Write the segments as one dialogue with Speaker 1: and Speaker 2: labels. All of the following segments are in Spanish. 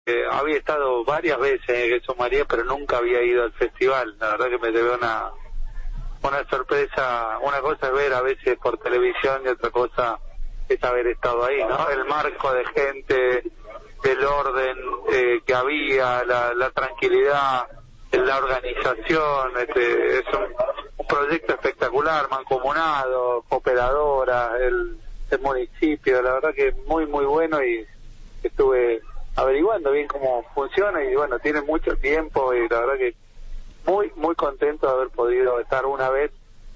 Speaker 1: Había estado varias veces en Jesús María, pero nunca había ido al festival. La verdad que me llevé una sorpresa. Una cosa es ver a veces por televisión y otra cosa es haber estado ahí, ¿no? El marco de gente, el orden que había, la tranquilidad, la organización, es un proyecto espectacular, mancomunado, cooperadoras, el municipio, la verdad que muy muy bueno, y estuve averiguando bien cómo funciona y bueno, tiene mucho tiempo y la verdad que muy muy contento de haber podido estar una vez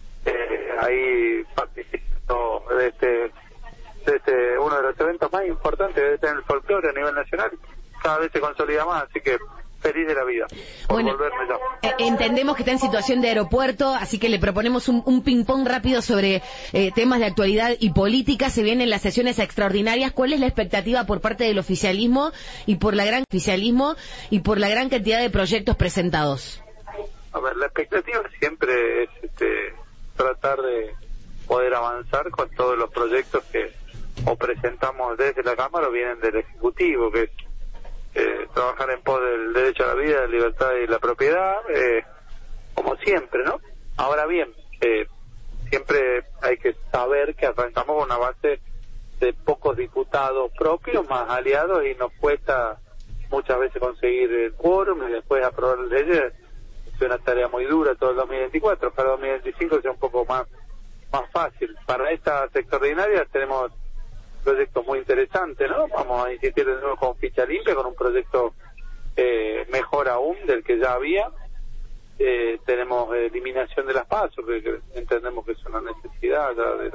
Speaker 1: ahí participando de uno de los eventos más importantes en el folclore a nivel nacional. Cada vez se consolida más, así que feliz de la vida por volverme yo.
Speaker 2: Entendemos que está en situación de aeropuerto, así que le proponemos un ping-pong rápido sobre temas de actualidad y política. Se vienen las sesiones extraordinarias. ¿Cuál es la expectativa por parte del oficialismo y por la gran cantidad de proyectos presentados?
Speaker 1: A ver, la expectativa siempre es tratar de poder avanzar con todos los proyectos que o presentamos desde la Cámara o vienen del Ejecutivo, que es trabajar en pos del derecho a la vida, la libertad y la propiedad, como siempre, ¿no? Ahora bien, siempre hay que saber que arrancamos con una base de pocos diputados propios más aliados y nos cuesta muchas veces conseguir el quórum y después aprobar leyes. Es una tarea muy dura todo el 2024, para el 2025 sea un poco más fácil. Para estas extraordinarias tenemos proyectos muy interesantes, ¿no? Vamos a insistir de nuevo con ficha limpia, con un proyecto mejor aún del que ya había. Tenemos eliminación de las PASO, que entendemos que es una necesidad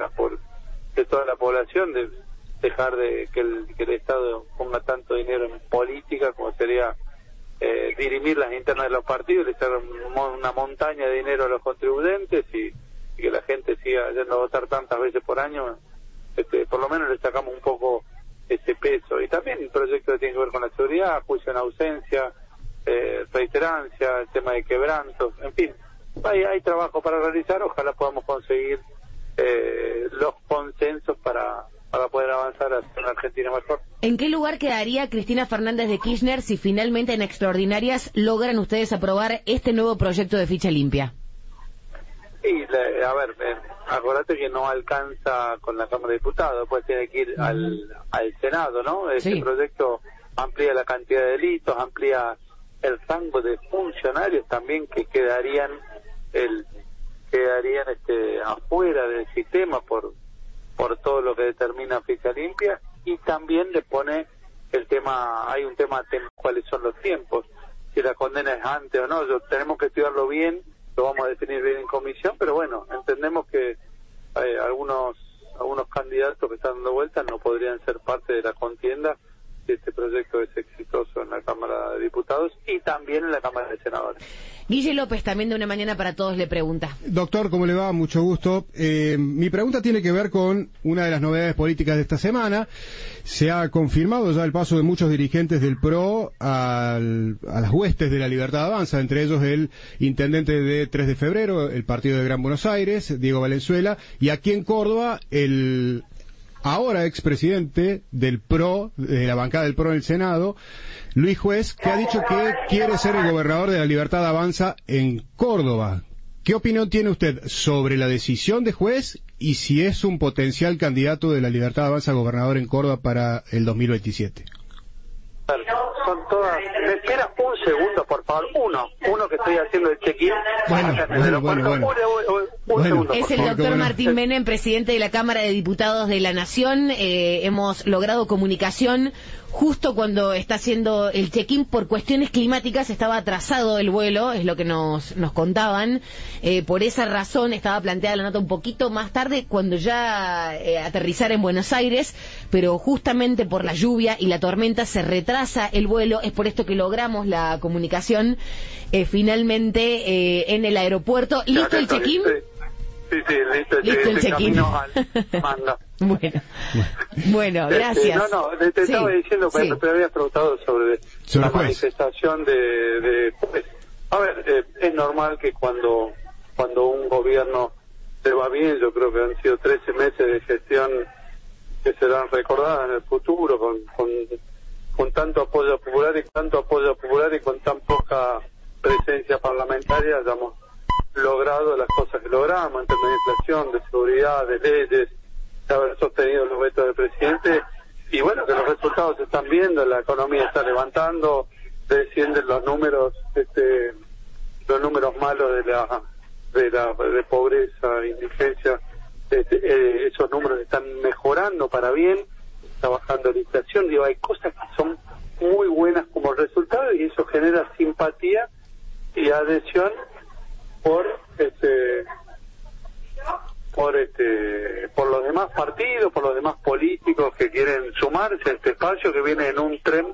Speaker 1: de toda la población, de dejar de que el Estado ponga tanto dinero en política como sería dirimir las internas de los partidos, le echar una montaña de dinero a los contribuyentes y que la gente siga yendo a votar tantas veces por año. Por lo menos le sacamos un poco ese peso. Y también el proyecto que tiene que ver con la seguridad, juicio en ausencia, reiterancia, el tema de quebrantos, en fin, hay trabajo para realizar. Ojalá podamos conseguir los consensos para poder avanzar hacia una Argentina mejor.
Speaker 2: ¿En qué lugar quedaría Cristina Fernández de Kirchner si finalmente en extraordinarias logran ustedes aprobar este nuevo proyecto de ficha limpia?
Speaker 1: Sí, a ver, acuérdate que no alcanza con la Cámara de Diputados, después tiene que ir al Senado, ¿no? Este proyecto amplía la cantidad de delitos, amplía el rango de funcionarios también que quedarían afuera del sistema por todo lo que determina ficha limpia, y también le pone el tema, hay un tema, cuáles son los tiempos, si la condena es antes o no. Tenemos que estudiarlo bien, lo vamos a definir bien en comisión, pero bueno, entendemos que algunos candidatos que están dando vueltas no podrían ser parte de la contienda si este proyecto es exitoso en la Cámara de Diputados y también en la Cámara de Senadores.
Speaker 2: Guille López, también de Una Mañana para Todos, le pregunta.
Speaker 3: Doctor, ¿cómo le va? Mucho gusto. Mi pregunta tiene que ver con una de las novedades políticas de esta semana. Se ha confirmado ya el paso de muchos dirigentes del PRO a las huestes de la Libertad Avanza, entre ellos el intendente de 3 de febrero, el partido de Gran Buenos Aires, Diego Valenzuela, y aquí en Córdoba el ahora expresidente del PRO, de la bancada del PRO en el Senado, Luis Juez, que ha dicho que quiere ser el gobernador de la Libertad Avanza en Córdoba. ¿Qué opinión tiene usted sobre la decisión de Juez y si es un potencial candidato de la Libertad Avanza a gobernador en Córdoba para el 2027?
Speaker 1: Son todas. ¿Me esperas un segundo, por favor? Uno que estoy haciendo el check-in.
Speaker 3: Bueno.
Speaker 1: Un segundo.
Speaker 2: Es el doctor Martín Menem, presidente de la Cámara de Diputados de la Nación. Hemos logrado comunicación justo cuando está haciendo el check-in por cuestiones climáticas. Estaba atrasado el vuelo, es lo que nos contaban. Por esa razón estaba planteada la nota un poquito más tarde, cuando ya aterrizara en Buenos Aires, pero justamente por la lluvia y la tormenta se retrasa el vuelo. Es por esto que logramos la comunicación finalmente en el aeropuerto. ¿Listo el check-in?
Speaker 1: Sí,
Speaker 2: listo el check-in. Bueno, gracias.
Speaker 1: Te estaba diciendo, pero te habías preguntado sobre la manifestación de Juez. A ver, es normal que cuando un gobierno se va bien, yo creo que han sido 13 meses de gestión que serán recordadas en el futuro con con tanto apoyo popular y con tan poca presencia parlamentaria hayamos logrado las cosas que logramos en términos de inflación, de seguridad, de leyes, de haber sostenido los vetos del presidente, y bueno, que los resultados se están viendo, la economía está levantando, descienden los números malos de pobreza, indigencia, esos números están mejorando para bien, está bajando la inflación, digo, hay cosas que son muy buenas como resultado y eso genera simpatía y adhesión por los demás partidos, por los demás políticos que quieren sumarse a este espacio que viene en un tren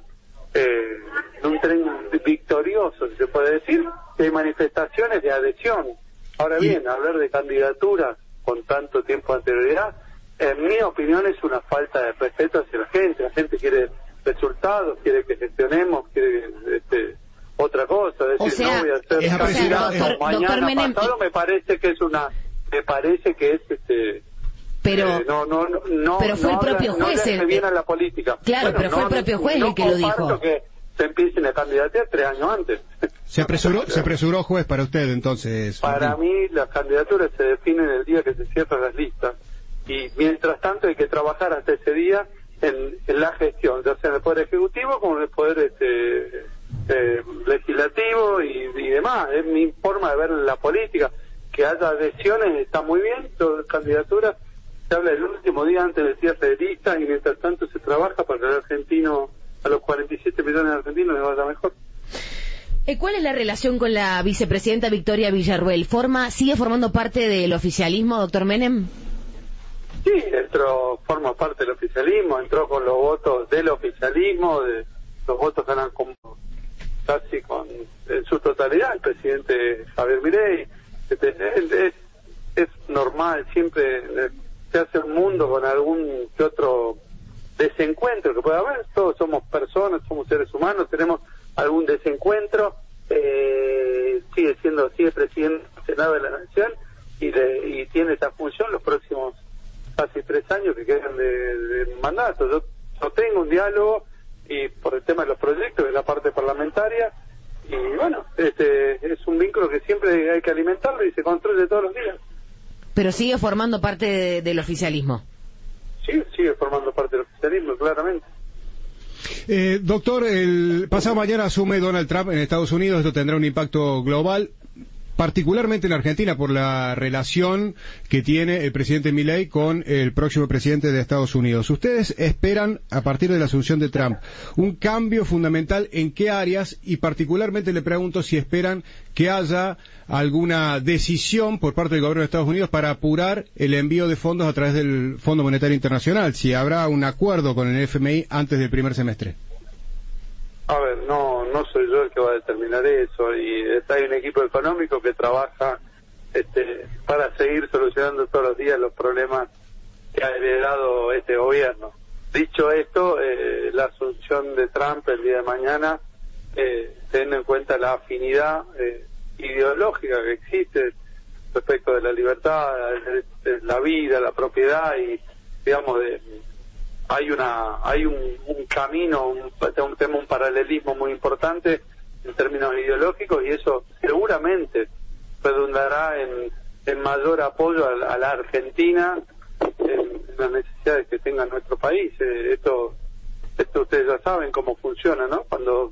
Speaker 1: victorioso, si se puede decir, de manifestaciones de adhesión. Ahora bien, hablar de candidaturas con tanto tiempo de anterioridad, en mi opinión es una falta de respeto hacia la gente quiere resultados, quiere que gestionemos, quiere otra cosa, es decir, no voy a hacer candidato mañana pasado, me parece que es
Speaker 2: pero pero fue el propio juez
Speaker 1: no le viene a la política.
Speaker 2: Claro, pero fue el propio juez el que lo dijo.
Speaker 1: Que se empiecen a candidatear 3 años antes.
Speaker 3: Se apresuró juez para usted entonces.
Speaker 1: Para mí las candidaturas se definen el día que se cierran las listas y mientras tanto hay que trabajar hasta ese día en la gestión, ya sea en el Poder Ejecutivo como en el Poder Legislativo y demás. Es mi forma de ver la política. Que haya adhesiones está muy bien, todas las candidaturas se habla el último día antes del cierre de listas y mientras tanto se trabaja para que el argentino, a los 47 millones de argentinos les vaya mejor.
Speaker 2: ¿Cuál es la relación con la vicepresidenta Victoria Villarruel? ¿Sigue formando parte del oficialismo, doctor Menem?
Speaker 1: Sí, forma parte del oficialismo, entró con los votos del oficialismo, los votos ganan casi en su totalidad el presidente Javier Milei. Es normal, siempre se hace un mundo con algún que otro desencuentro que pueda haber, todos somos personas, somos seres humanos, tenemos algún desencuentro, sigue presidiendo el Senado de la Nación y tiene esa función los próximos casi 3 años que quedan de mandato. Yo tengo un diálogo y por el tema de los proyectos de la parte parlamentaria y bueno, es un vínculo que siempre hay que alimentarlo y se construye todos los días.
Speaker 2: Pero sigue formando parte del oficialismo.
Speaker 1: Sí, sigue formando parte del oficialismo, claramente.
Speaker 3: Doctor, el pasado mañana asume Donald Trump en Estados Unidos, esto tendrá un impacto global, particularmente en Argentina, por la relación que tiene el presidente Milei con el próximo presidente de Estados Unidos. ¿Ustedes esperan, a partir de la asunción de Trump, un cambio fundamental en qué áreas? Y particularmente le pregunto si esperan que haya alguna decisión por parte del gobierno de Estados Unidos para apurar el envío de fondos a través del Fondo Monetario Internacional, si habrá un acuerdo con el FMI antes del primer semestre.
Speaker 1: A ver, no soy yo el que va a determinar eso y hay un equipo económico que trabaja para seguir solucionando todos los días los problemas que ha heredado este gobierno. Dicho esto, la asunción de Trump el día de mañana, teniendo en cuenta la afinidad ideológica que existe respecto de la libertad, de la vida, la propiedad y digamos hay un camino, un paralelismo muy importante en términos ideológicos y eso seguramente redundará en mayor apoyo a la Argentina en las necesidades que tenga nuestro país. Esto ustedes ya saben cómo funciona, ¿no? Cuando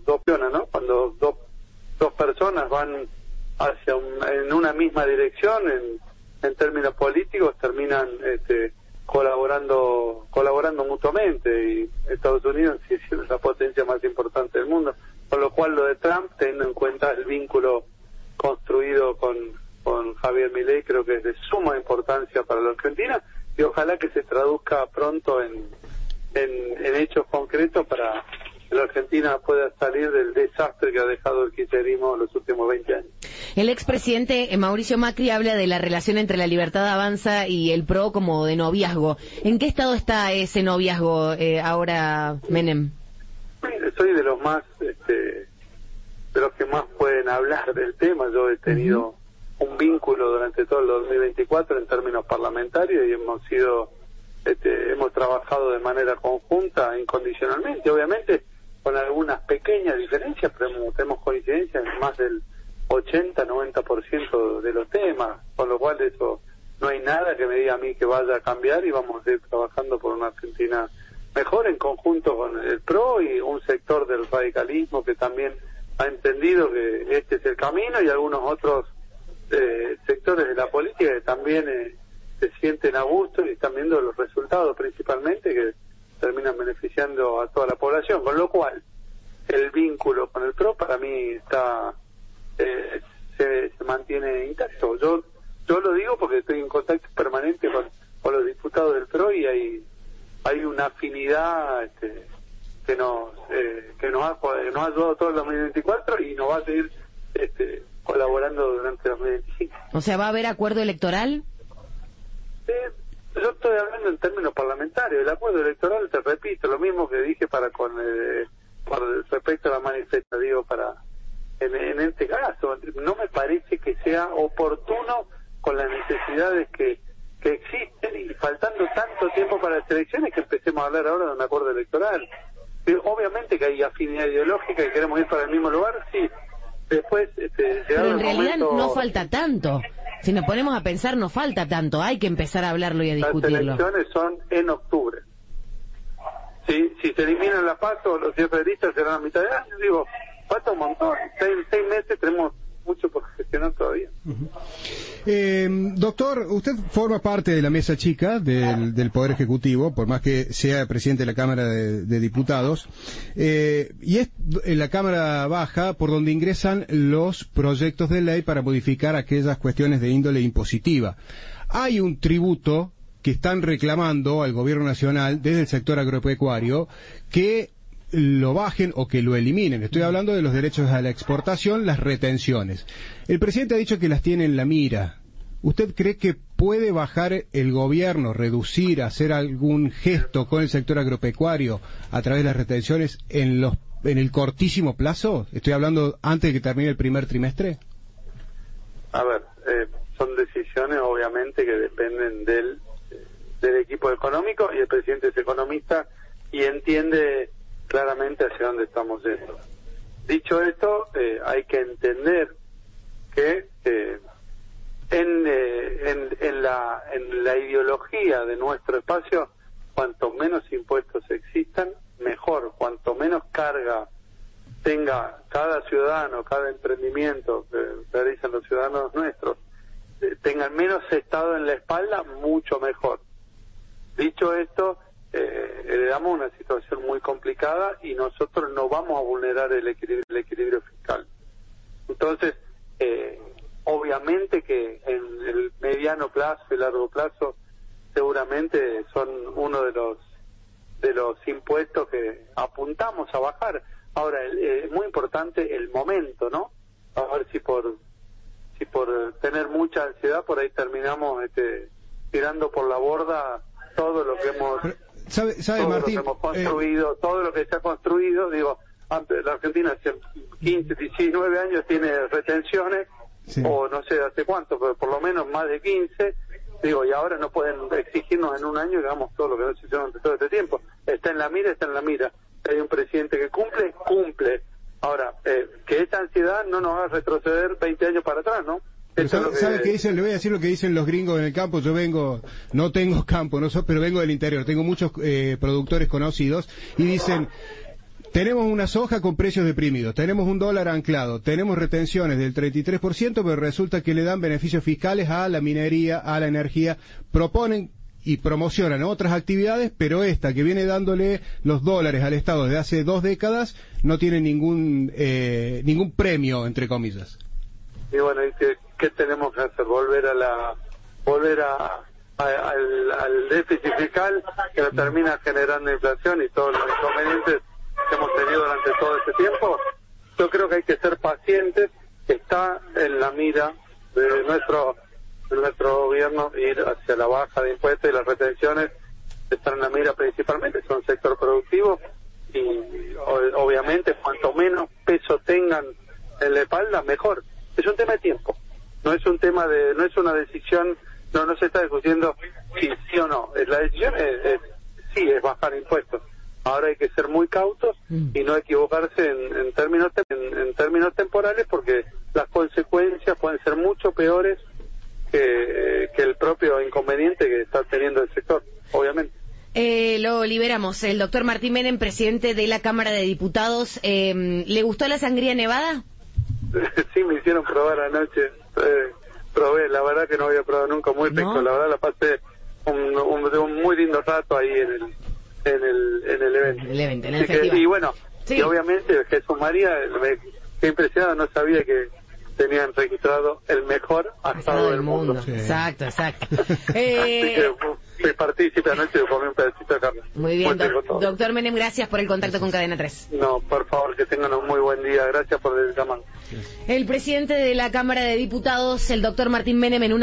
Speaker 1: dos personas van en una misma dirección en términos políticos terminan colaborando mutuamente y Estados Unidos sigue siendo la potencia más importante del mundo, con lo cual lo de Trump, teniendo en cuenta el vínculo construido con Javier Milei, creo que es de suma importancia para la Argentina y ojalá que se traduzca pronto en hechos concretos para que la Argentina pueda salir del desastre que ha dejado el kirchnerismo en los últimos 20 años.
Speaker 2: El expresidente Mauricio Macri habla de la relación entre la Libertad Avanza y el PRO como de noviazgo. ¿En qué estado está ese noviazgo ahora, Menem?
Speaker 1: Soy de los que más pueden hablar del tema. Yo he tenido un vínculo durante todo el 2024 en términos parlamentarios y hemos trabajado de manera conjunta, incondicionalmente. Obviamente con algunas pequeñas diferencias, pero tenemos coincidencia en más del 80-90% de los temas, con lo cual eso no hay nada que me diga a mí que vaya a cambiar, y vamos a ir trabajando por una Argentina mejor en conjunto con el PRO y un sector del radicalismo que también ha entendido que este es el camino, y algunos otros sectores de la política que también se sienten a gusto y están viendo los resultados principalmente que terminan beneficiando a toda la población, con lo cual el vínculo con el PRO para mí está se mantiene intacto. Yo lo digo porque estoy en contacto permanente con los diputados del PRO, y hay una afinidad que nos ha ayudado todo el 2024 y nos va a seguir colaborando durante el 2025.
Speaker 2: O sea, ¿va a haber acuerdo electoral?
Speaker 1: Yo estoy hablando en términos parlamentarios. El acuerdo electoral, te repito, lo mismo que dije por respecto a la manifesta, digo, en este caso, no me parece que sea oportuno con las necesidades que existen, y faltando tanto tiempo para las elecciones, que empecemos a hablar ahora de un acuerdo electoral. Obviamente que hay afinidad ideológica y queremos ir para el mismo lugar, sí. Después,
Speaker 2: pero en realidad no falta tanto. Si nos ponemos a pensar, no falta tanto. Hay que empezar a hablarlo y a discutirlo.
Speaker 1: Las elecciones son en octubre. Si se eliminan las PASO, los cierres de listas serán a mitad de año. Digo, falta un montón. 6 meses, tenemos mucho por gestionar todavía.
Speaker 3: Doctor, usted forma parte de la mesa chica del Poder Ejecutivo, por más que sea presidente de la Cámara de Diputados, y es en la Cámara Baja por donde ingresan los proyectos de ley para modificar aquellas cuestiones de índole impositiva. Hay un tributo que están reclamando al Gobierno Nacional desde el sector agropecuario que lo bajen o que lo eliminen. Estoy hablando de los derechos a la exportación, las retenciones. El presidente ha dicho que las tiene en la mira. ¿Usted cree que puede bajar el gobierno, reducir, hacer algún gesto con el sector agropecuario a través de las retenciones en el cortísimo plazo? Estoy hablando antes de que termine el primer trimestre.
Speaker 1: A ver, son decisiones obviamente que dependen del equipo económico, y el presidente es economista y entiende claramente hacia dónde estamos yendo. Dicho esto, hay que entender que en la ideología de nuestro espacio, cuanto menos impuestos existan, mejor. Cuanto menos carga tenga cada ciudadano, cada emprendimiento que realizan los ciudadanos nuestros, tengan menos Estado en la espalda, mucho mejor. Dicho esto, heredamos una situación muy complicada y nosotros no vamos a vulnerar el equilibrio fiscal. Entonces, obviamente que en el mediano plazo y largo plazo seguramente son uno de los impuestos que apuntamos a bajar. Ahora, es muy importante el momento, ¿no? A ver si por tener mucha ansiedad por ahí terminamos tirando por la borda todo lo que hemos
Speaker 3: ¿Sabe, Martín?
Speaker 1: Lo que hemos construido, todo lo que se ha construido. Digo, antes la Argentina hace 15, 19 años tiene retenciones, sí, o no sé hace cuánto, pero por lo menos más de 15. Digo, y ahora no pueden exigirnos en un año que hagamos todo lo que no se hicieron todo este tiempo. Está en la mira. Hay un presidente que cumple. Ahora, que esa ansiedad no nos haga retroceder 20 años para atrás, ¿no?
Speaker 3: ¿Sabe qué dicen? Le voy a decir lo que dicen los gringos en el campo. Yo no tengo campo, pero vengo del interior. Tengo muchos productores conocidos y dicen: tenemos una soja con precios deprimidos, tenemos un dólar anclado, tenemos retenciones del 33%, pero resulta que le dan beneficios fiscales a la minería, a la energía. Proponen y promocionan otras actividades, pero esta que viene dándole los dólares al Estado desde hace 2 décadas no tiene ningún premio, entre comillas.
Speaker 1: Y bueno, ¿qué tenemos que hacer? Volver al déficit fiscal, que nos termina generando inflación y todos los inconvenientes que hemos tenido durante todo este tiempo. Yo creo que hay que ser pacientes. Está en la mira de nuestro gobierno ir hacia la baja de impuestos, y las retenciones están en la mira principalmente, son un sector productivo, y obviamente cuanto menos peso tengan en la espalda, mejor. Es un tema de tiempo, no es una decisión, no se está discutiendo si sí o no. La decisión es bajar impuestos. Ahora hay que ser muy cautos y no equivocarse en términos temporales, porque las consecuencias pueden ser mucho peores que el propio inconveniente que está teniendo el sector, obviamente.
Speaker 2: Lo liberamos. El doctor Martín Menem, presidente de la Cámara de Diputados. ¿Le gustó la sangría nevada?
Speaker 1: Sí, me hicieron probar anoche. Probé, la verdad que no había probado nunca, muy rico. La verdad la pasé un muy lindo rato ahí en el evento.
Speaker 2: En el festival.
Speaker 1: Y bueno,
Speaker 2: sí.
Speaker 1: Y obviamente Jesús María, qué impresionado, no sabía que tenían registrado el mejor asado del mundo.
Speaker 2: Sí. Exacto.
Speaker 1: Así que fui partícipe anoche y comí un pedacito de carne.
Speaker 2: Muy bien, doctor Menem, gracias por el contacto con Cadena 3.
Speaker 1: No, por favor, que tengan un muy buen día. Gracias por el llamado.
Speaker 2: El presidente de la Cámara de Diputados, el doctor Martín Menem, en una